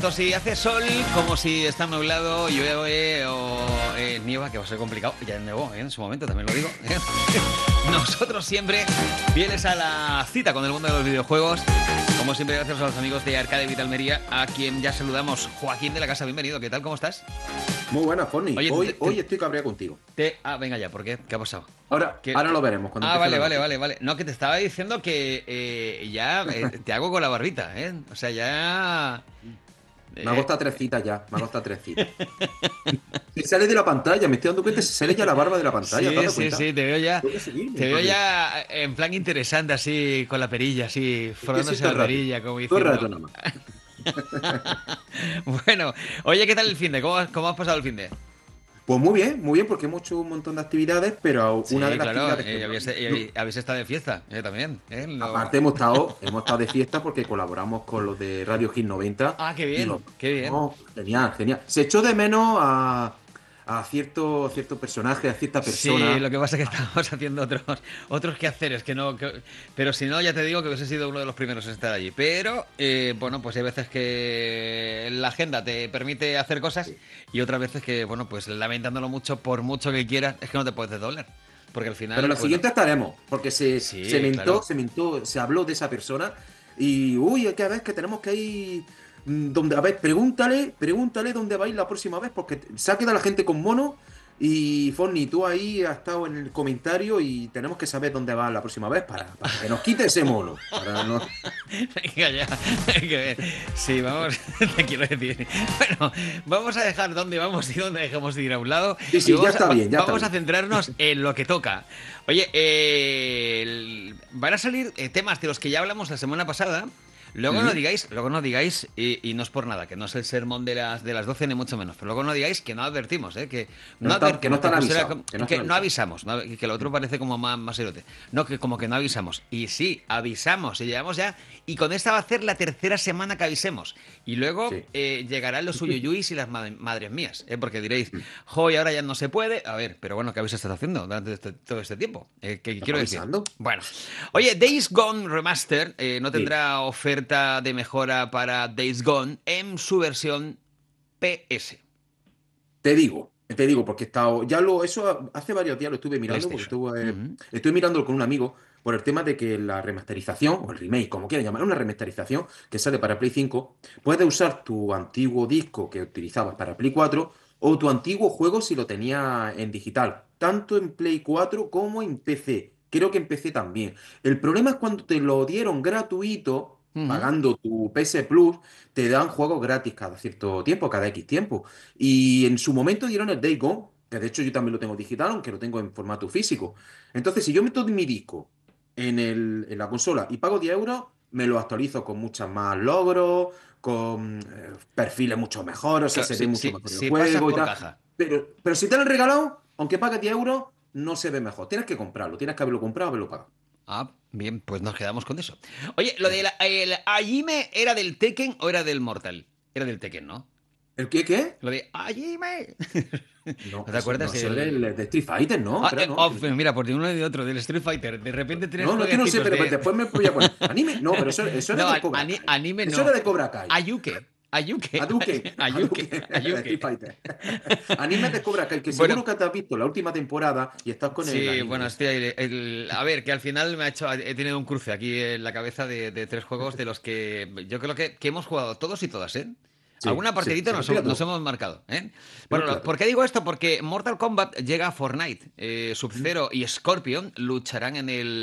tanto si hace sol como si está nublado, llueve o nieva, que va a ser complicado. Ya nevó, en su momento, también lo digo. Nosotros siempre fieles a la cita con el mundo de los videojuegos. Como siempre, gracias a los amigos de Arcade Vital Almería, a quien ya saludamos. Joaquín de la Casa, bienvenido. ¿Qué tal? ¿Cómo estás? Muy buena, Forni. Oye, Hoy estoy cabreado contigo. Venga ya, ¿por qué? ¿Qué ha pasado? Ahora lo veremos cuando empiece Vale, la vale, noticia. vale. No, que te estaba diciendo que ya te hago con la barbita, ¿eh? O sea, ya... Me ha costado 3 citas ya. Me ha costado 3 citas. Se sale de la pantalla, me estoy dando cuenta, se sale ya la barba de la pantalla, ¿te has Sí, dado sí, cuenta? sí, te veo ya. Tengo que seguirme, Te veo joder. ya en plan interesante, así, con la perilla, así, Es que sí, frotándose todo la el rato. perilla, como Todo el diciendo. rato nada más. Bueno, oye, ¿qué tal el finde? ¿Cómo has pasado el finde? Pues muy bien, porque hemos hecho un montón de actividades, pero una de Sí, las claro, actividades que más... habéis estado de fiesta, también, ¿eh? Aparte hemos estado de fiesta porque colaboramos con los de Radio Hit 90 Ah, qué y lo bien, qué bien. pasamos genial, genial. Se echó de menos a cierto personaje, a cierta Sí, persona. lo que pasa es que estamos haciendo otros quehaceres, pero si no, ya te digo que hubiese sido uno de los primeros en estar allí. Pero, bueno, pues hay veces que la agenda te permite hacer cosas y otras veces que, bueno, pues lamentándolo mucho, por mucho que quieras, es que no te puedes doblar. Porque al Pero final, la bueno, siguiente estaremos, porque se sí, claro. mentó, se habló de esa persona y, uy, es que a ver, que tenemos que ir donde, a ver, pregúntale dónde va a ir la próxima vez, porque se ha quedado la gente con mono y Fonny, tú ahí has estado en el comentario y tenemos que saber dónde va la próxima vez para que nos quite ese mono. Para no... Venga ya. Sí, vamos, te quiero decir. Bueno, vamos a dejar dónde vamos y dónde dejamos de ir a un lado Sí, y sí, ya está bien, ya está vamos a bien. centrarnos en lo que toca. Oye, van a salir temas de los que ya hablamos la semana pasada. Mm. Luego no digáis, y no es por nada, que no es el sermón de las 12 ni mucho menos, pero luego no digáis que no advertimos, que no Que no advertimos, están avisados, que no están que no avisados. avisamos, que lo otro parece como más erote. No, que como que no avisamos. Y sí, avisamos, y llevamos ya, y con esta va a ser la tercera semana que avisemos. Y luego Sí. llegarán los suyuyuis y las madres mías, porque diréis, Mm. jo, y ahora ya no se puede. A ver, pero bueno, ¿qué habéis estado haciendo durante todo este tiempo? ¿Qué ¿Estamos quiero decir? avisando? Bueno, oye, Days Gone Remaster no Sí. tendrá oferta de mejora para Days Gone en su versión PS, Te digo, porque he estado, eso hace varios días lo estuve mirando, porque PlayStation. Ujú. estuve mirándolo con un amigo por el tema de que la remasterización, o el remake, como quieran llamar, una remasterización que sale para Play 5, puedes usar tu antiguo disco que utilizabas para Play 4 o tu antiguo juego si lo tenía en digital, tanto en Play 4 como en PC. Creo que en PC también. El problema es cuando te lo dieron gratuito, Ujú. pagando tu PS Plus, te dan juegos gratis cada cierto tiempo, cada X tiempo. Y en su momento dieron el Day Gone, que de hecho yo también lo tengo digital, aunque lo tengo en formato físico. Entonces, si yo meto mi disco en la consola y pago 10 euros, me lo actualizo con muchos más logros, con perfiles mucho mejores, o sea, Claro, se ve mucho mejor el si pasas juego y por tal. caja. Pero si te lo han regalado, aunque pagues 10 euros, no se ve mejor. Tienes que comprarlo, tienes que haberlo comprado, haberlo pagado. Ah, bien, pues nos quedamos con eso. Oye, lo de Eso. el Hajime, ¿era del Tekken o era del Mortal? Era del Tekken, ¿no? ¿El qué, qué? Lo de Hajime. No, ¿No te eso, no, acuerdas eso es del...? de Street Fighter, ¿no? Ah, Creo, ¿no? mira, por de uno y de otro, del Street Fighter. De repente tienes No, no es que no sé, flaguecitos pero de... después me voy a poner. Anime, no, pero eso era No, de Cobra Kai. anime Eso era no. de Cobra Kai. Ayuke. Ayuke. Hadouken, Ayuke. Hadouken, de Street Ayuke. Fighter. Anime de Cobra Kai, que Bueno, seguro que te has visto la última temporada y estás con el sí, anime bueno, ese. estoy ahí. A ver, que al final he tenido un cruce aquí en la cabeza de tres juegos de los que yo creo que hemos jugado todos y todas, ¿eh? Sí, Alguna sí, partidita sí, nos fíjate, hemos marcado, ¿eh? Bueno, fíjate. ¿por qué digo esto? Porque Mortal Kombat llega a Fortnite. Sub-Zero y Scorpion lucharán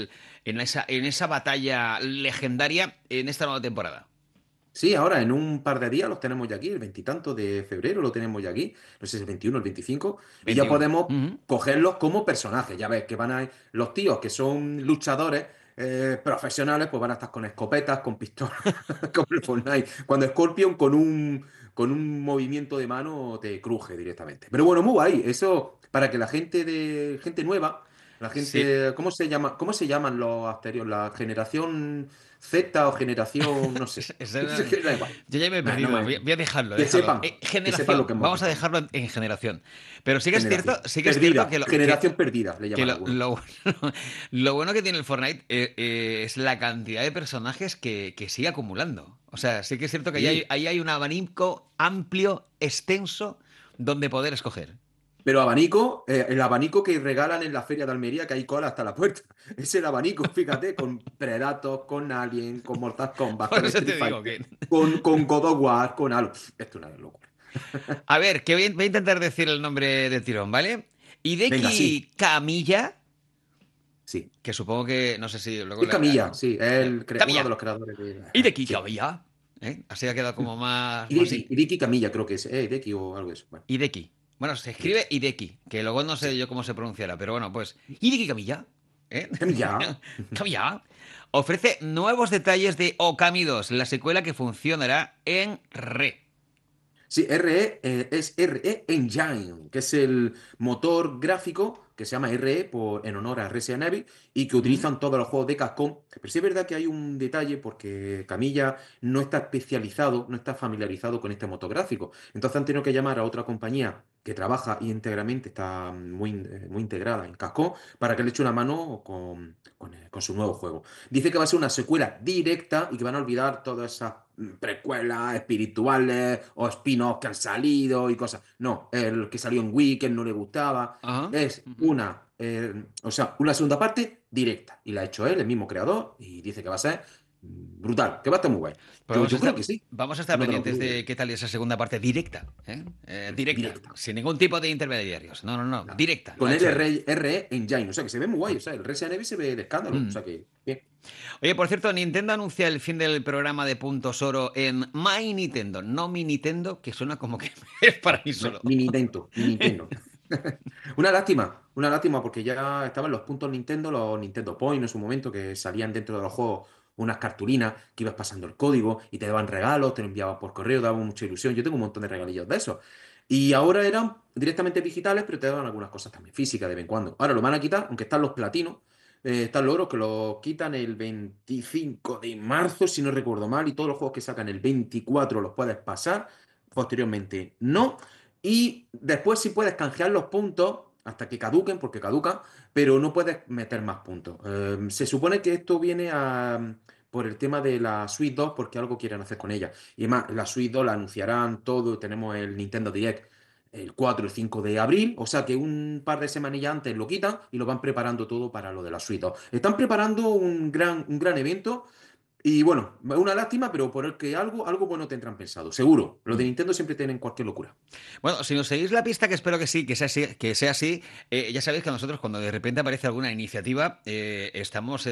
en esa batalla legendaria en esta nueva temporada. Sí, ahora en un par de días los tenemos ya aquí, el veintitanto de febrero lo tenemos ya aquí, no sé si es el 21 o el 25, y ya 21. podemos Ujú. cogerlos como personajes. Ya ves que van a los tíos que son luchadores profesionales, pues van a estar con escopetas, con pistolas, como el Fortnite. Cuando Scorpion con un movimiento de mano te cruje directamente. Pero bueno, muy guay, eso para que la gente nueva La Sí. gente, cómo se llaman los anteriores? ¿La generación Z o generación, no sé? Da igual. Yo ya me he No perdido. me- Voy a dejarlo, Que déjalo. sepan, que sepan lo Generación. que hemos Vamos a dejado. dejarlo en generación. Pero Generación. sí que es cierto Perdida. Generación perdida, le llaman algunos. lo bueno que tiene el Fortnite es la cantidad de personajes que sigue acumulando. O sea, sí que es cierto que Sí. ahí hay un abanico amplio, extenso, donde poder escoger. Pero abanico, el abanico que regalan en la feria de Almería, que hay cola hasta la puerta. Es el abanico, fíjate, con Predator, con Alien, con Mortal Kombat, Por con eso Street te digo Fighter, que... con God of War, con Halo. Esto es una locura. A ver, que voy a intentar decir el nombre de tirón, ¿vale? Venga, sí, Hideki Kamiya, sí. que supongo que, no sé si luego Y Camilla, sí, es uno de Kamiya, los creadores de... Hideki Sí. Kamiya, ¿eh? Así ha quedado como más... Hideki Camilla creo que es. Hideki o algo de eso. Bueno, Hideki. Bueno, se Hideki. escribe Hideki, que luego no sé Sí. yo cómo se pronunciará, pero bueno, pues Hideki Kamiya, ¿eh? Camilla. Kamiya ofrece nuevos detalles de Okami 2, la secuela que funcionará en Re. Sí, RE es RE Engine, que es el motor gráfico que se llama RE en honor a Resident Evil y que ¿Mm? utilizan todos los juegos de Capcom. Pero sí es verdad que hay un detalle porque Camilla no está especializado, no está familiarizado con este motor gráfico. Entonces han tenido que llamar a otra compañía que trabaja íntegramente, está muy integrada en Capcom, para que le eche una mano con su nuevo juego. Dice que va a ser una secuela directa y que van a olvidar todas esas precuelas espirituales o spin-offs que han salido y cosas. No, el que salió en Wii, que no le gustaba. Ajá. Es Ujú. o sea, una segunda parte directa. Y la ha hecho él, el mismo creador, y dice que va a ser brutal, que va a estar muy guay. Pues Yo creo que sí. vamos a estar Uno de los pendientes juegos de qué tal esa segunda parte directa, ¿eh? Directa, directa. sin ningún tipo de intermediarios. No, no, no, Nada. directa, la Con ha hecho él. RE Engine, o sea que se ve muy guay. O sea, el Resident Evil se ve de escándalo. O Mm. sea que, bien. Oye, por cierto, Nintendo anuncia el fin del programa de puntos oro en My Nintendo, no Mi Nintendo, que suena como que es para mí solo. Mi Nintendo. Una lástima porque ya estaban los puntos Nintendo, los Nintendo Point en su momento, que salían dentro de los juegos unas cartulinas que ibas pasando el código y te daban regalos, te lo enviaban por correo, daba mucha ilusión. Yo tengo un montón de regalillos de esos. Y ahora eran directamente digitales, pero te daban algunas cosas también físicas de vez en cuando. Ahora lo van a quitar, aunque están los platinos, están los oros que los quitan el 25 de marzo, si no recuerdo mal, y todos los juegos que sacan el 24 los puedes pasar, posteriormente no. Y después sí puedes canjear los puntos hasta que caduquen, porque caducan, pero no puedes meter más puntos. Se supone que esto viene por el tema de la Switch 2, porque algo quieren hacer con ella. Y además, la Switch 2 la anunciarán todo, tenemos el Nintendo Direct el 4 y el 5 de abril, o sea que un par de semanillas antes lo quitan y lo van preparando todo para lo de la Switch 2. Están preparando un gran evento y bueno, una lástima, pero por el que algo bueno tendrán pensado, seguro. Los de Mm. Nintendo siempre tienen cualquier locura. Bueno, si nos seguís la pista, que espero que sí, que sea así, ya sabéis que nosotros cuando de repente aparece alguna iniciativa, estamos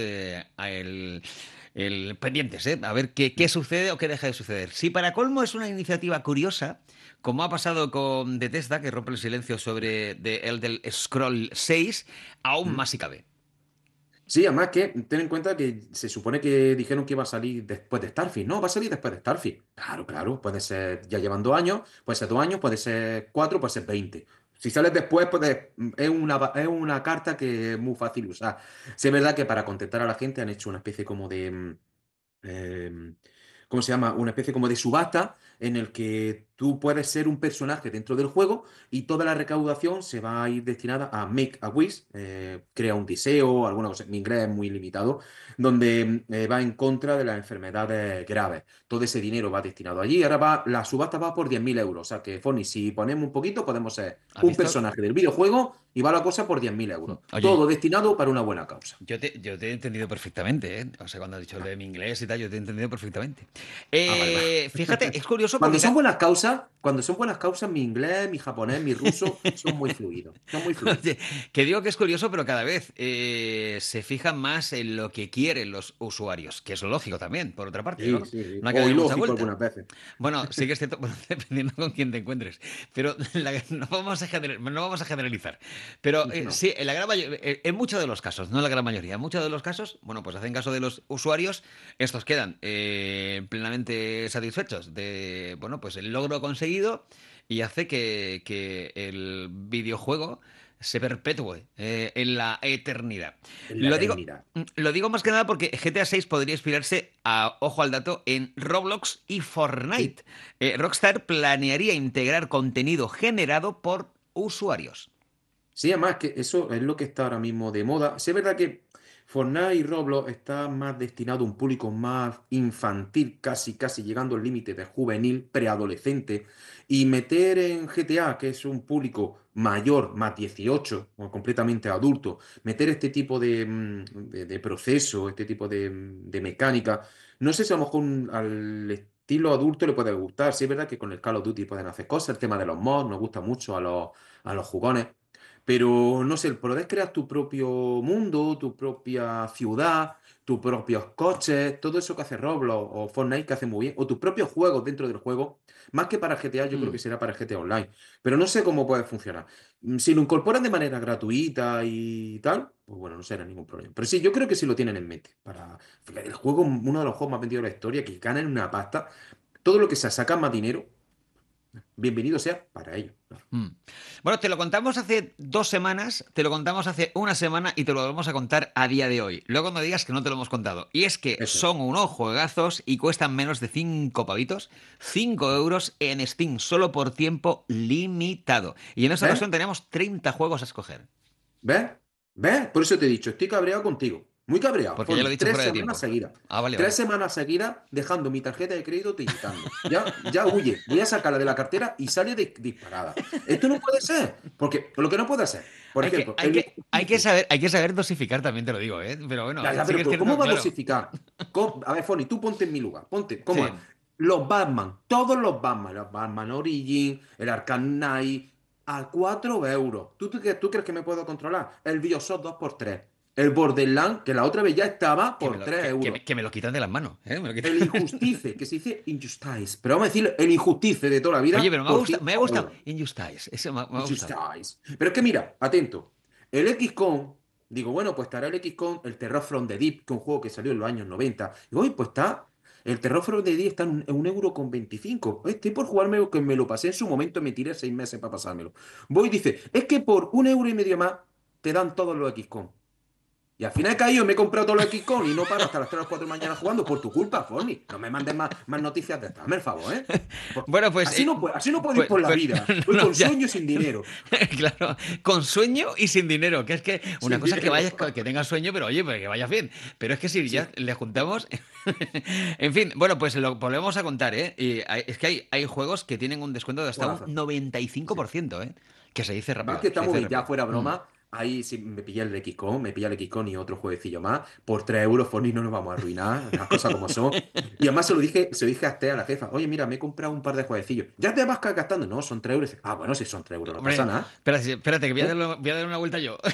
pendientes, a ver qué sucede o qué deja de suceder. Si para colmo es una iniciativa curiosa, como ha pasado con Bethesda, que rompe el silencio sobre The Elder Scroll 6, aún ¿Mm? más si cabe. Sí, además que ten en cuenta que se supone que dijeron que iba a salir después de Starfield. No, va a salir después de Starfield. Claro, claro, puede ser, ya llevan 2 años, puede ser 2 años, puede ser 4, puede ser 20. Si sales después, pues es una carta que es muy fácil usar. Sí, es verdad que para contentar a la gente han hecho una especie como de, eh, ¿cómo se llama? Una especie como de subasta en el que tú puedes ser un personaje dentro del juego y toda la recaudación se va a ir destinada a Make a Wish, crea un deseo, alguna cosa, mi inglés es muy limitado, donde va en contra de las enfermedades graves. Todo ese dinero va destinado allí. Ahora la subasta va por 10.000 euros. O sea que, Foni, si ponemos un poquito, podemos ser ¿Has un visto? personaje del videojuego y va la cosa por 10.000 euros. Oye, Todo destinado para una buena causa. yo te he entendido perfectamente, ¿eh? O sea, cuando has dicho lo de mi inglés y tal, yo te he entendido perfectamente. Ah, vale, vale. Fíjate, es curioso Cuando porque son buenas causas, mi inglés, mi japonés, mi ruso son muy fluidos. Son muy fluidos. oye, que digo que es curioso, pero cada vez se fijan más en lo que quieren los usuarios, que es lo lógico también, por otra parte, Sí, ¿no? sí, sí. No hay que O darle mucha ilógico vuelta. algunas veces. Bueno, sí que es cierto, bueno, dependiendo con quién te encuentres, pero no vamos a generalizar. Pero No. sí, en muchos de los casos, no en la gran mayoría, en muchos de los casos, bueno, pues hacen caso de los usuarios, estos quedan plenamente satisfechos de, bueno, pues el logro conseguido y hace que el videojuego se perpetúe en la eternidad. en la Lo digo, eternidad. lo digo más que nada porque GTA 6 podría inspirarse, ojo al dato, en Roblox y Sí. Fortnite. Rockstar planearía integrar contenido generado por usuarios. Sí, además que eso es lo que está ahora mismo de moda. Sí, es verdad que Fortnite y Roblox está más destinado a un público más infantil, casi, casi llegando al límite de juvenil, preadolescente. Y meter en GTA, que es un público mayor, más 18, o completamente adulto, meter este tipo de proceso, este tipo de mecánica, no sé si a lo mejor al estilo adulto le puede gustar. Sí, es verdad que con el Call of Duty pueden hacer cosas, el tema de los mods nos gusta mucho a los jugones. Pero no sé, poder crear tu propio mundo, tu propia ciudad, tus propios coches, todo eso que hace Roblox o Fortnite que hace muy bien, o tus propios juegos dentro del juego, más que para GTA, yo creo Hmm. que será para GTA Online. Pero no sé cómo puede funcionar. Si lo incorporan de manera gratuita y tal, pues bueno, no será ningún problema. Pero sí, yo creo que sí lo tienen en mente. El juego, uno de los juegos más vendidos de la historia, que ganan una pasta, todo lo que se saca más dinero, bienvenido sea para ellos. Claro. Mm. Bueno, te lo contamos hace 2 semanas, te lo contamos hace una semana y te lo vamos a contar a día de hoy. Luego no digas que no te lo hemos contado. Y es que Eso es. son unos juegazos y cuestan menos de 5 pavitos, 5 euros en Steam, solo por tiempo limitado. Y en esta ¿Ves? ocasión tenemos 30 juegos a escoger. ¿Ves? ¿Ves? Por eso te he dicho, estoy cabreado contigo. Muy cabreado. Porque ya lo he Forni, dicho tres fuera de semanas tiempo. seguidas. Ah, vale, Tres vale. semanas seguidas dejando mi tarjeta de crédito tiritando. Ya, ya huye. Voy a sacarla de la cartera y sale disparada. Esto no puede ser. Porque lo que no puede ser, por Hay que, ejemplo, hay el que, hay que injustice. saber, hay que saber dosificar también, te lo digo, ¿eh? Pero bueno, Ya, ya, sí que es pero ¿cómo cierto, va a claro. dosificar? A ver, Forni, tú ponte en mi lugar. Ponte, ¿cómo es? Sí. Los Batman, todos los Batman Origin, el Arkham Knight, a 4 euros. ¿Tú crees que me puedo controlar? El BioShock 2x3. El Borderlands, que la otra vez ya estaba Que me por lo, 3 euros. que me lo quitan de las manos, ¿eh? Me lo quitan. El Injustice, que se dice Injustice. Pero vamos a decir el Injustice de toda la Oye, vida pero por me ha 5 gustado. euros. Injustice. Eso me ha gustado. Injustice. Pero es que mira, atento. El XCOM, digo, bueno, pues estará el XCOM, el Terror from the Deep, que es un juego que salió en los años 90. Digo, oye, pues está. El Terror from the Deep está en 1,25 €. Estoy por jugarme, que me lo pasé en su momento, me tiré 6 meses para pasármelo. Voy y dice, es que por 1,5 € más te dan todos los XCOM. Y al final he caído, me he comprado todos los XCOM y no paro hasta las 3 o 4 de la mañana jugando por tu culpa, Forni. No me mandes más noticias de estas, hazme el favor, ¿eh? Bueno, pues, Así no puedo ir pues, por la pues, vida. Voy no, con ya. sueño y sin dinero. Claro, con sueño y sin dinero, que es que una Sin cosa es que dinero. vayas, que tengas sueño, pero oye, pues que vayas bien. Pero es que si ya Sí, le juntamos, en fin, bueno, pues lo volvemos a contar, ¿eh? Y es que hay juegos que tienen un descuento de hasta un juegazo. Sí. 95%, ¿eh? Que Además rápido, que se estamos dice bien, ya rápido. fuera Mm. broma. Ahí sí me pilla el XCOM, me pilla el XCOM y otro jueguecillo más. Por 3 euros, Forni, no nos vamos a arruinar, las cosas como son. Y además se lo dije a la jefa. Oye, mira, me he comprado un par de jueguecillos. ¿Ya te vas gastando? No, son 3 euros. Ah, bueno, si son 3 euros, no pasa Hombre, nada. espérate, espérate, que ¿Eh? voy a dar una vuelta yo.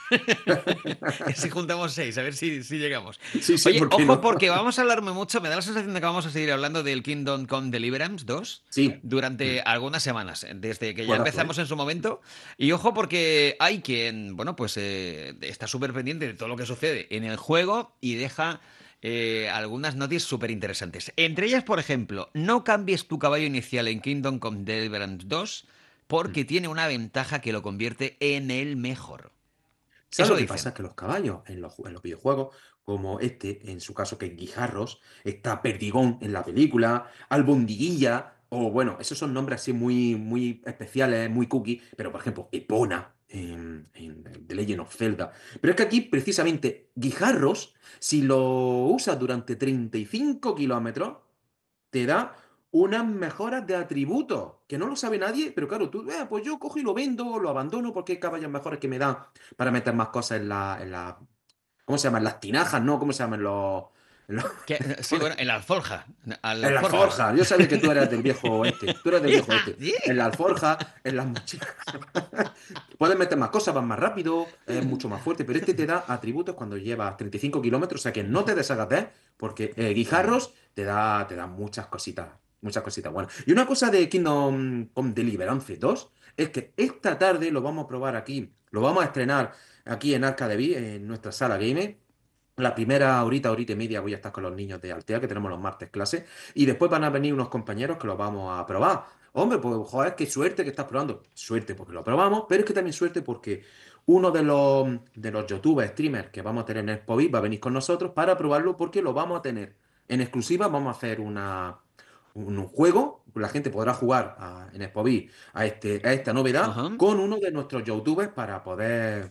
Y si juntamos seis, a ver si llegamos. Sí, sí, Oye, ¿por qué ojo, no? porque vamos a hablarme mucho. Me da la sensación de que vamos a seguir hablando del Kingdom Come Deliverance 2 Sí. durante algunas semanas, desde que ya Juegazo, ¿eh? empezamos en su momento. Y ojo, porque hay quien, bueno, pues está súper pendiente de todo lo que sucede en el juego y deja algunas noticias súper interesantes. Entre ellas, por ejemplo, no cambies tu caballo inicial en Kingdom Come Deliverance 2 porque tiene una ventaja que lo convierte en el mejor. ¿Sabes Eso lo que pasa? dicen. Es que los caballos en los videojuegos, como este, en su caso que es Guijarros, está Perdigón en la película, Albondiguilla, o bueno, esos son nombres así muy, muy especiales, muy cookie, pero por ejemplo, Epona en The Legend of Zelda. Pero es que aquí, precisamente, Guijarros, si lo usas durante 35 kilómetros, te da unas mejoras de atributos, que no lo sabe nadie, pero claro, tú, pues yo cojo y lo vendo, lo abandono porque hay caballos mejores que me dan para meter más cosas ¿cómo se llaman? Las tinajas, ¿no? ¿Cómo se llaman en los- Sí, bueno, en la alforja. en la Alforjas. alforja? Yo sabía que tú eras del viejo oeste, tú eres del viejo oeste. Sí. En la alforja, en las mochilas. Puedes meter más cosas, vas más rápido, es mucho más fuerte, pero este te da atributos cuando llevas 35 kilómetros, o sea que no te desagates, porque Mm. Guijarros te da muchas cositas buenas. Y una cosa de Kingdom Come Deliverance 2 es que esta tarde lo vamos a probar aquí, lo vamos a estrenar aquí en Arcade, en nuestra sala gamer. La primera horita y media voy a estar con los niños de Altea, que tenemos los martes clase, y después van a venir unos compañeros que los vamos a probar. Hombre, pues joder, qué suerte que estás probando. Suerte porque lo probamos, pero es que también suerte porque uno de los youtubers, streamers que vamos a tener en Expovis va a venir con nosotros para probarlo porque lo vamos a tener en exclusiva. Vamos a hacer un juego, la gente podrá jugar en Expovis a esta novedad Ajá. con uno de nuestros youtubers para poder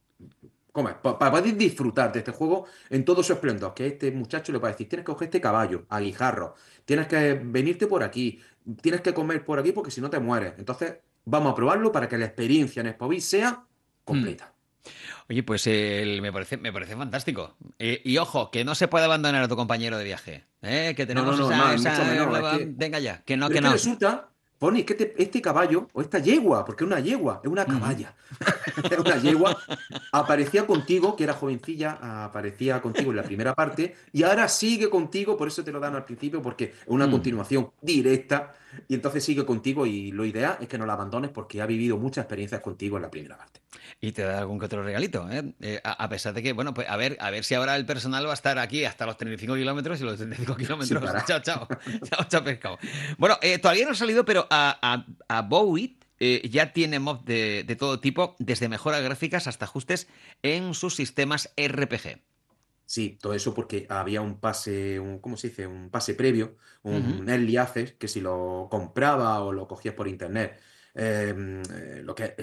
para poder disfrutar de este juego en todo su esplendor, que este muchacho le va a decir, tienes que coger este caballo, a guijarro, tienes que venirte por aquí, tienes que comer por aquí porque si no te mueres. Entonces, vamos a probarlo para que la experiencia en Expovis sea Hmm. completa. Oye, pues me parece fantástico. Y ojo, que no se puede abandonar a tu compañero de viaje. Que No, no, tenemos no, esa, no, mucho esa, menos. venga ya, que no, Pero que es que no. resulta, Pony, que este caballo, o esta yegua, porque es una yegua, es una Ujú. caballa, es una yegua, aparecía contigo, que era jovencilla, aparecía contigo en la primera parte, y ahora sigue contigo, por eso te lo dan al principio, porque es una Mm. continuación directa, y entonces sigue contigo, y lo ideal es que no la abandones porque ha vivido muchas experiencias contigo en la primera parte. Y te da algún que otro regalito, ¿eh? A pesar de que, bueno, pues a ver si ahora el personal va a estar aquí hasta los 35 kilómetros y los 35 Sin kilómetros. parar. Chao, chao. Chao, chao, pescado. Bueno, todavía no ha salido, pero a Bowie ya tiene mods de todo tipo, desde mejoras gráficas hasta ajustes en sus sistemas RPG. Sí, todo eso porque había un pase, ¿cómo se dice? Un pase previo, Ujú. un early access, que si lo compraba o lo cogías por internet, lo que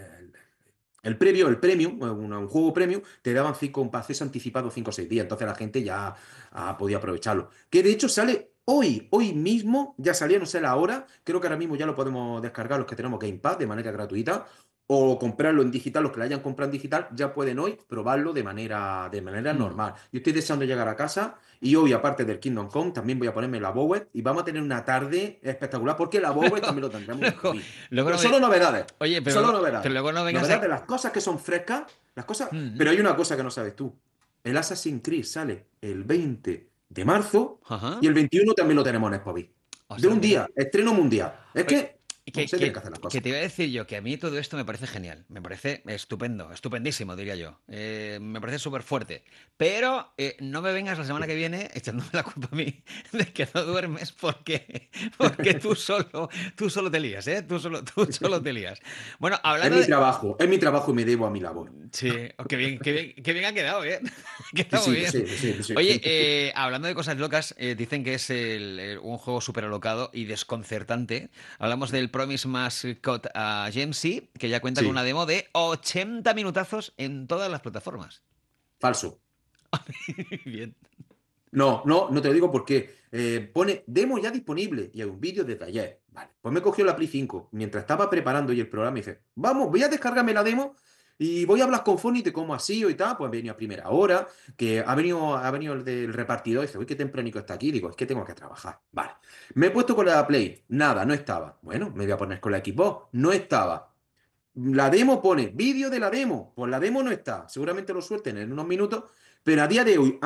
el previo, el premium, un juego premium, te daban un acceso anticipado 5 o 6 días, entonces la gente ya podía aprovecharlo. Que de hecho sale hoy mismo, ya salía, no sé la hora, creo que ahora mismo ya lo podemos descargar los que tenemos Game Pass de manera gratuita, o comprarlo en digital, los que lo hayan comprado en digital, ya pueden hoy probarlo de manera Mm. normal. Yo estoy deseando llegar a casa y hoy, aparte del Kingdom Come, también voy a ponerme la Bowet y vamos a tener una tarde espectacular porque la Bowet Luego, también lo tendremos en luego, Spotify. luego no Solo me... novedades. Oye, Solo pero novedades. luego no vengas Novedades aquí. de las cosas que son frescas, las cosas. Mm. Pero hay una cosa que no sabes tú. El Assassin's Creed sale el 20 de marzo y Ajá. el 21 también lo tenemos en Spotify. De Ostras, un mira. día, estreno mundial. Es Oye, que que, se tienen que que, hacer las que cosas. te iba a decir yo que a mí todo esto me parece genial, me parece estupendo, estupendísimo, diría yo. Me parece súper fuerte. Pero no me vengas la semana que viene echándome la culpa a mí de que no duermes porque tú solo te lías, ¿eh? Tú solo te lías. Bueno, hablando de... Es mi trabajo y me debo a mi labor. Sí, oh, qué bien ha quedado, ¿eh? Que Que está muy sí, que bien. sí, que sí, que sí. Oye, hablando de cosas locas, dicen que es un juego súper alocado y desconcertante. Hablamos del Promise Mascot a GMC, que ya cuenta con una Sí, demo de 80 minutazos en todas las plataformas. falso. Bien. No, no, no te lo digo porque pone demo ya disponible y hay un vídeo desde ayer. Vale, pues me cogió la Play 5 mientras estaba preparando y el programa y dice, vamos, voy a descargarme la demo y voy a hablar con Fonny de cómo ha sido y tal. Pues venía a primera hora, que ha venido el del repartidor y dice, uy, qué tempránico está aquí. Digo, es que tengo que trabajar. Vale, me he puesto con la Play, nada, no estaba. Bueno, me voy a poner con la Xbox, no estaba. La demo pone vídeo de la demo. Pues la demo no está. Seguramente lo suelten en unos minutos. Pero a día de hoy,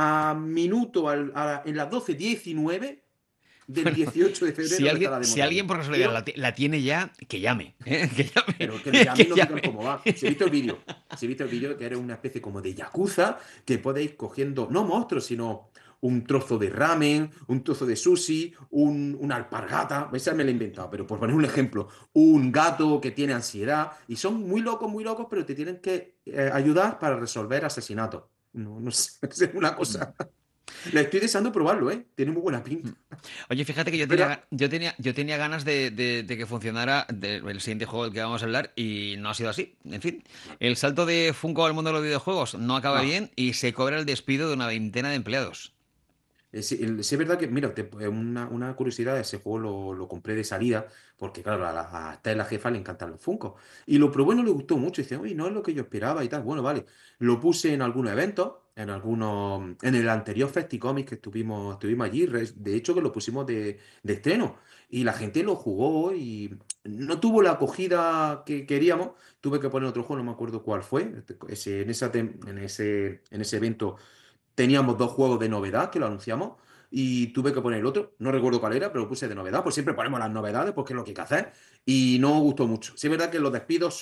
en las 12:19 del Bueno, 18 de si febrero no está alguien, la demo si todavía. alguien por casualidad la, Pero, ti- la tiene ya, que llame, ¿eh? Que llame, pero que ya a mí que no digan llame. cómo va. Si he visto el vídeo. Si he visto el vídeo que era una especie como de yakuza que podéis cogiendo, no monstruos, sino un trozo de ramen, un trozo de sushi, una alpargata. Esa me la he inventado, pero por poner un ejemplo, un gato que tiene ansiedad. Y son muy locos, pero te tienen que ayudar para resolver asesinatos. No, no sé, es una cosa. Le estoy deseando probarlo, ¿eh? Tiene muy buena pinta. Oye, fíjate que yo tenía, Pero, ga- yo tenía, yo tenía ganas de que funcionara el siguiente juego del que vamos a hablar y no ha sido así. En fin, el salto de Funko al mundo de los videojuegos no acaba no. bien y se cobra el despido de una veintena de empleados. Sí, es verdad que, mira, una curiosidad, ese juego lo compré de salida, porque claro, a Esther, la jefa, le encantan los Funkos. Y lo probé y no le gustó mucho. Y dice, oye, no es lo que yo esperaba y tal. Bueno, vale. Lo puse en algunos eventos, en el anterior FestiComics que estuvimos allí. De hecho, que lo pusimos de estreno. Y la gente lo jugó y no tuvo la acogida que queríamos. Tuve que poner otro juego, no me acuerdo cuál fue. En ese evento teníamos dos juegos de novedad que lo anunciamos y tuve que poner el otro. No recuerdo cuál era, pero lo puse de novedad. Pues siempre ponemos las novedades porque es lo que hay que hacer. Y no gustó mucho. Sí, es verdad que los despidos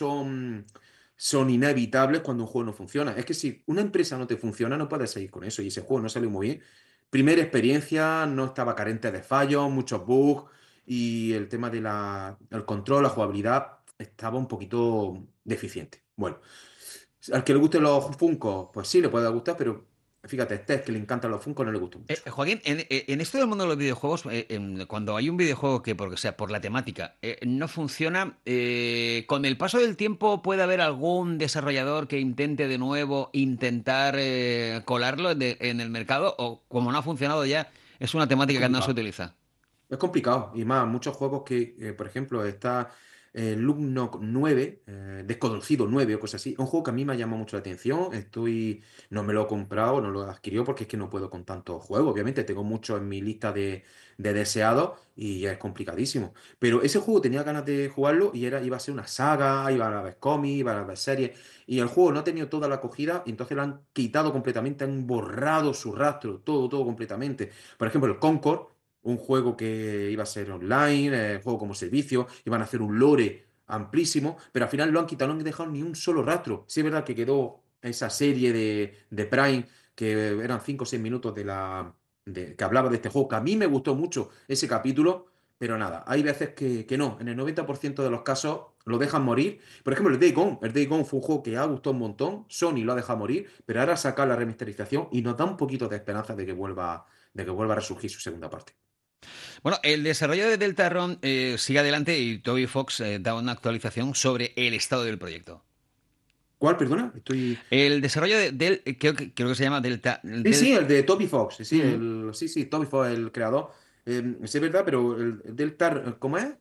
son inevitables cuando un juego no funciona. Es que si una empresa no te funciona, no puedes seguir con eso. Y ese juego no salió muy bien. Primera experiencia, no estaba carente de fallos, muchos bugs. y el tema el control, la jugabilidad estaba un poquito deficiente. Bueno, al que le gusten los Funkos, pues sí, le puede gustar, pero fíjate, este que le encantan los Funkos no le gustó mucho. Joaquín, en esto del mundo de los videojuegos, cuando hay un videojuego que, porque sea por la temática, no funciona, con el paso del tiempo puede haber algún desarrollador que intente de nuevo intentar colarlo en el mercado, o como no ha funcionado ya, es una Es temática que no se complicado. utiliza. Es complicado, y más, muchos juegos que, por ejemplo, está Knock 9, Desconocido 9 o cosas así. Un juego que a mí me ha llamado mucho la atención. No me lo he comprado, no lo he adquirido porque es que no puedo con tantos juegos. Obviamente, tengo muchos en mi lista de deseados y ya es complicadísimo. Pero ese juego tenía ganas de jugarlo y iba a ser una saga, iba a haber cómics, iba a haber series. Y el juego no ha tenido toda la acogida y entonces lo han quitado completamente, han borrado su rastro, todo completamente. Por ejemplo, el Concord, un juego que iba a ser online, juego como servicio, iban a hacer un lore amplísimo, pero al final lo han quitado, no han dejado ni un solo rastro. Sí es verdad que quedó esa serie de Prime, que eran 5 o 6 minutos que hablaba de este juego, que a mí me gustó mucho ese capítulo, pero nada, hay veces que no, en el 90% de los casos lo dejan morir. Por ejemplo, el Day Gone fue un juego que ha gustado un montón, Sony lo ha dejado morir, pero ahora saca la remasterización y nos da un poquito de esperanza de que vuelva a resurgir su segunda parte. Bueno, el desarrollo de Deltarune sigue adelante y Toby Fox da una actualización sobre el estado del proyecto. ¿Cuál, perdona? Estoy. El desarrollo creo que se llama Delta. Sí, sí, el de Toby Fox. Sí, Ujú. sí, Toby Fox, el creador. Sí, es verdad, pero el Delta, ¿cómo es?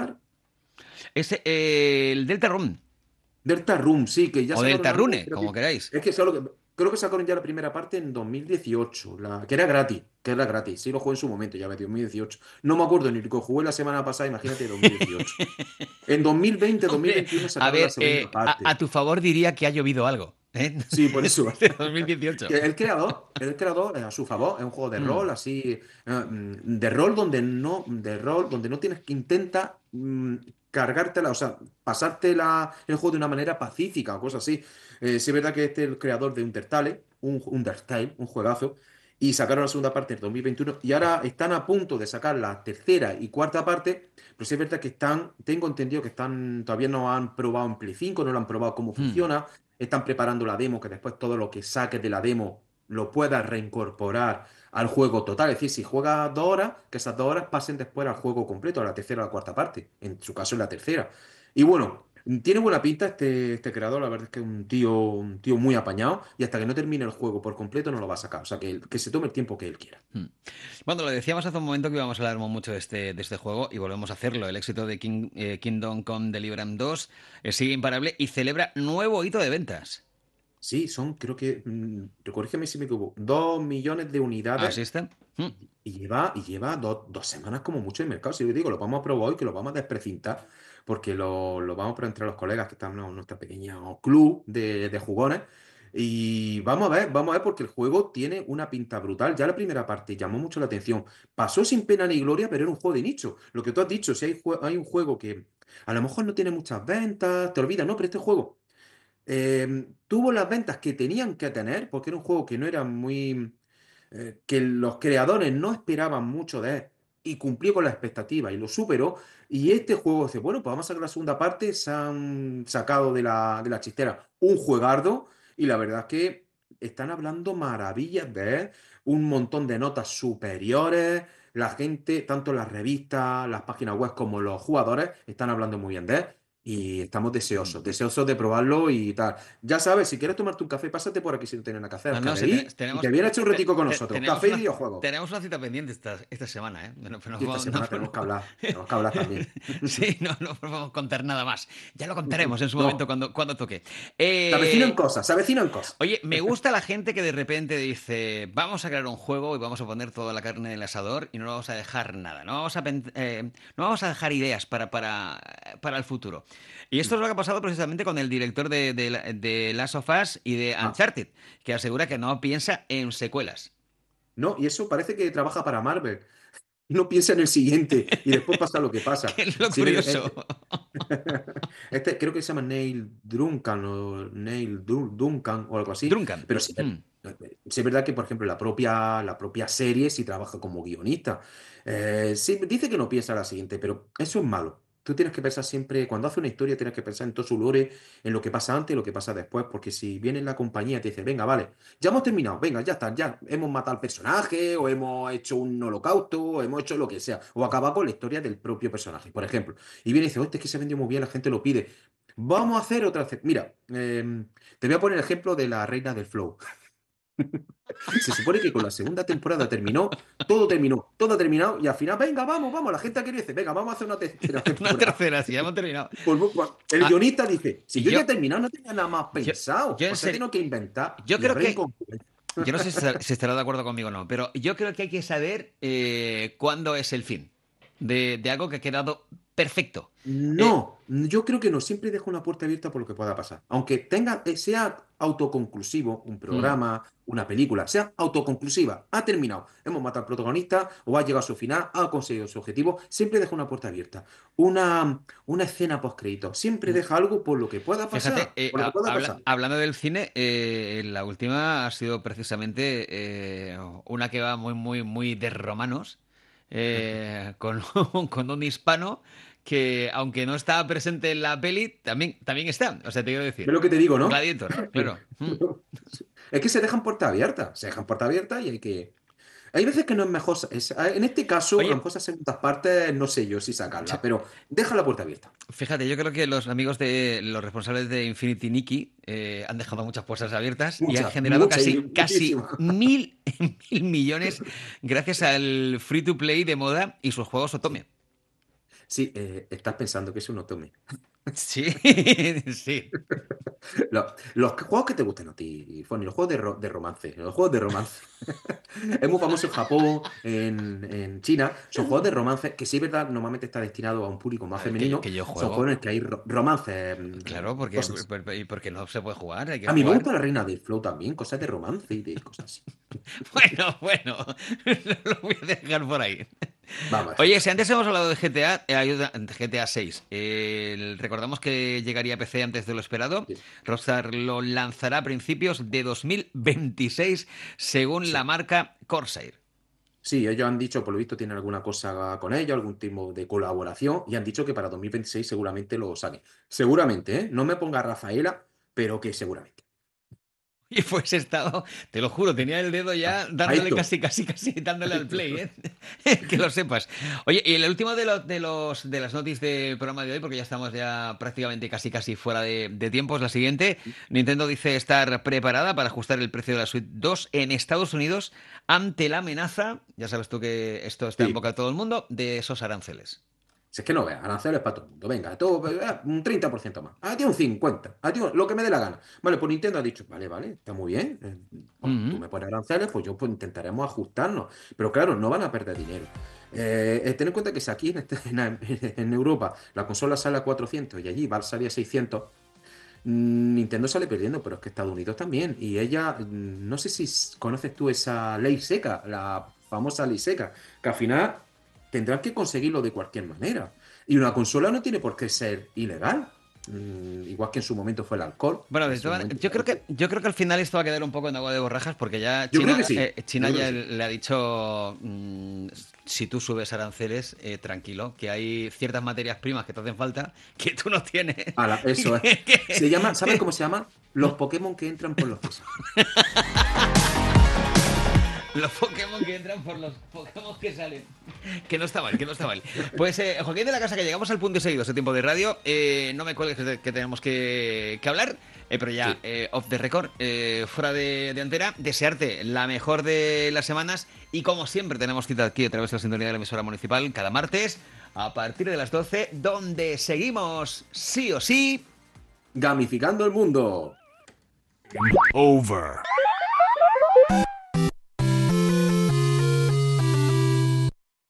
El Deltarune Delta Room, sí, que ya o sacaron algo, Deltarune, como queráis. es que creo que sacaron ya la primera parte en 2018, que era gratis, sí lo jugué en su momento, ya ves, 2018. No me acuerdo ni lo que jugué la semana pasada, imagínate, 2018. En 2020, Hombre, 2021 a sacaron la ver, segunda a parte. tu favor diría que ha llovido algo, ¿eh? Sí, por eso. Desde 2018. Que el creador, a su favor, es un juego de Mm, rol así, de rol donde no tienes que intentar cargártela, o sea, pasártela el juego de una manera pacífica o cosas así. Sí es verdad que este es el creador de Undertale, un juegazo, y sacaron la segunda parte en 2021 y ahora están a punto de sacar la tercera y cuarta parte, pero sí es verdad que tengo entendido que todavía no han probado en Play 5, no lo han probado cómo mm. funciona. Están preparando la demo, que después todo lo que saques de la demo lo puedas reincorporar al juego total. Es decir, si juegas 2 horas, que esas 2 horas pasen después al juego completo, a la tercera o la cuarta parte. En su caso, es la tercera. Y bueno, tiene buena pinta este creador. La verdad es que es un tío muy apañado. Y hasta que no termine el juego por completo, no lo va a sacar. O sea, que se tome el tiempo que él quiera. Mm. Bueno, lo decíamos hace un momento que íbamos a hablar mucho de este juego y volvemos a hacerlo. El éxito de Kingdom Come Deliverance 2 sigue imparable y celebra nuevo hito de ventas. Sí, creo que, corrígeme si me equivoco, 2 millones de unidades. ¿Así está? Mm. Y lleva 2 semanas como mucho en el mercado. Si yo digo, lo vamos a probar hoy, que lo vamos a desprecintar, porque lo vamos a probar entre los colegas que están en nuestra pequeña club de jugones. Y vamos a ver, porque el juego tiene una pinta brutal. Ya la primera parte llamó mucho la atención. Pasó sin pena ni gloria, pero era un juego de nicho. Lo que tú has dicho, si hay un juego que a lo mejor no tiene muchas ventas, te olvidas, no, pero este juego tuvo las ventas que tenían que tener, porque era un juego que no era muy, que los creadores no esperaban mucho de él y cumplió con las expectativas y lo superó. Y este juego dice, bueno, pues vamos a sacar la segunda parte, se han sacado de la chistera un juegardo y la verdad es que están hablando maravillas de él, un montón de notas superiores. La gente, tanto las revistas, las páginas web como los jugadores, están hablando muy bien de él. Y estamos Mm. deseosos de probarlo y tal. Ya sabes, si quieres tomarte un café, pásate por aquí si no tienes nada que hacer No, al no, si KDI y te vienes a echar un ratico con nosotros. Café y videojuegos. tenemos una cita pendiente esta semana, ¿eh? Y esta semana tenemos que hablar. Tenemos que hablar también. Sí, no podemos contar nada más. Ya lo contaremos en su momento No, cuando toque. se avecinan Eh, cosas, se avecinan cosas. Oye, me gusta la gente que de repente dice, vamos a crear un juego y vamos a poner toda la carne en el asador y no vamos a dejar nada, no vamos a dejar ideas para el futuro. Y esto es lo que ha pasado precisamente con el director de Last of Us y de Ah, Uncharted, que asegura que no piensa en secuelas. no, y eso parece que trabaja para Marvel. No piensa en el siguiente y después pasa lo que pasa. ¿Qué es lo Sí, mira, curioso? creo que se llama Neil Duncan o Neil Duncan o algo así, Drunkan. pero sí, Hmm. Sí, es verdad que, por ejemplo, la propia serie sí trabaja como guionista. Sí, dice que no piensa la siguiente, pero eso es malo. Tú tienes que pensar siempre, cuando haces una historia, tienes que pensar en todo su lore, en lo que pasa antes y lo que pasa después, porque si viene la compañía y te dice, venga, vale, ya hemos terminado, venga, ya está, ya hemos matado al personaje, o hemos hecho un holocausto, o hemos hecho lo que sea, o acabado con la historia del propio personaje, por ejemplo. Y viene y dice, hostia, es que se vendió muy bien, la gente lo pide. Vamos a hacer otra. Mira, te voy a poner el ejemplo de la Reina del Flow. Se supone que con la segunda temporada terminó, todo ha terminado y al final, venga, vamos, vamos, la gente quiere decir, venga, vamos a hacer una tercera Una temporada. tercera, sí, ya hemos terminado. Pues, el Ah, guionista dice, si y yo ya yo, he terminado, no tenía nada más yo, pensado, yo en o sea, serio, tengo que inventar yo y creo habrá que, incongruencia. yo no sé si estará de acuerdo conmigo o no, pero yo creo que hay que saber cuándo es el fin de algo que ha quedado perfecto. Eh, No, yo creo que no, siempre dejo una puerta abierta por lo que pueda pasar. Aunque sea autoconclusivo, un mm, programa, una película, sea autoconclusiva, ha terminado, hemos matado al protagonista o ha llegado a su final, ha conseguido su objetivo, siempre deja una puerta abierta. Una escena post-crédito, siempre mm. deja algo por lo que pueda Fíjate, pasar, por lo que pueda pasar. hablando del cine, la última ha sido precisamente una que va muy, muy, muy de romanos, con, con un hispano que, aunque no está presente en la peli, también está. O sea, te quiero ¿Ves decir, lo que te digo, no? Gladiator, claro. Mm. Es que se dejan puerta abierta, se dejan puerta abierta y hay que... Hay veces que no es mejor, en este caso, a lo Oye, mejor esas segundas partes, no sé yo si sacarla, pero deja la puerta abierta. fíjate, yo creo que los amigos de los responsables de Infinity Nikki han dejado muchas puertas abiertas y han Mucha, generado mucha y casi muchísima. mil millones gracias al free to play de moda y sus juegos Sí, Otome. sí, estás pensando que es un otome. Sí, sí. Los juegos que te gusten a ti, Fonny, los juegos de romance, los juegos de romance. Es muy famoso en Japón, en China, son juegos de romance que sí, es verdad, normalmente está destinado a un público más A ver, femenino, que yo son juego. juegos en los que hay romances, Claro, cosas. y porque no se puede jugar, hay que A mí me jugar. gusta la Reina del Flow también, cosas de romance y de cosas así. Bueno, lo voy a dejar por ahí. Vamos a dejarlo Oye, por si ahí. antes hemos hablado de GTA, de GTA 6, recordamos que llegaría a PC antes de lo esperado. Sí, Rockstar lo lanzará a principios de 2026, según la sí. marca Corsair. Sí, ellos han dicho, por lo visto, tienen alguna cosa con ellos, algún tipo de colaboración, y han dicho que para 2026 seguramente lo saquen. Seguramente, ¿eh? No me ponga Rafaela, pero que seguramente. Y pues he estado, te lo juro, tenía el dedo ya A dándole esto. casi dándole A al esto. play, ¿eh? Que lo sepas. Oye, y el último de las noticias del programa de hoy, porque ya estamos ya prácticamente casi fuera de tiempo, es la siguiente. Nintendo dice estar preparada para ajustar el precio de la Switch 2 en Estados Unidos ante la amenaza, ya sabes tú que esto está en Sí. boca de todo el mundo, de esos aranceles. Si es que no veas, aranceles para todo el mundo. Venga, todo, un 30% más. A ti un 50%. A ti lo que me dé la gana. Vale, pues Nintendo ha dicho, vale, vale, está muy bien. Pues tú Ujú. me pones aranceles, pues yo pues intentaremos ajustarnos. Pero claro, no van a perder dinero. Ten en cuenta que si aquí en Europa la consola sale a 400 y allí va a salir a 600, Nintendo sale perdiendo, pero es que Estados Unidos también. Y ella, no sé si conoces tú esa ley seca, la famosa ley seca, que al final tendrán que conseguirlo de cualquier manera. Y una consola no tiene por qué ser ilegal. Igual que en su momento fue el alcohol. Bueno, En su momento fue el alcohol. yo creo que al final esto va a quedar un poco en agua de borrajas porque ya Yo creo que sí. Yo China creo que ya sí. le ha dicho si tú subes aranceles, tranquilo, que hay ciertas materias primas que te hacen falta que tú no tienes. Eso es. Se llama, ¿sabes cómo se llama? Los ¿Mm? Pokémon que entran por los tesanos. Los Pokémon que entran por los Pokémon que salen. Que no está mal, que no está mal. Pues, Joaquín de la Casa, que llegamos al punto y seguido ese tiempo de radio. No me cuelgues que tenemos que hablar. Pero ya, Sí. off the record, fuera de antena, desearte la mejor de las semanas. Y como siempre, tenemos cita aquí a través de la sintonía de la emisora municipal cada martes a partir de las 12, donde seguimos sí o sí. Gamificando el mundo. Over.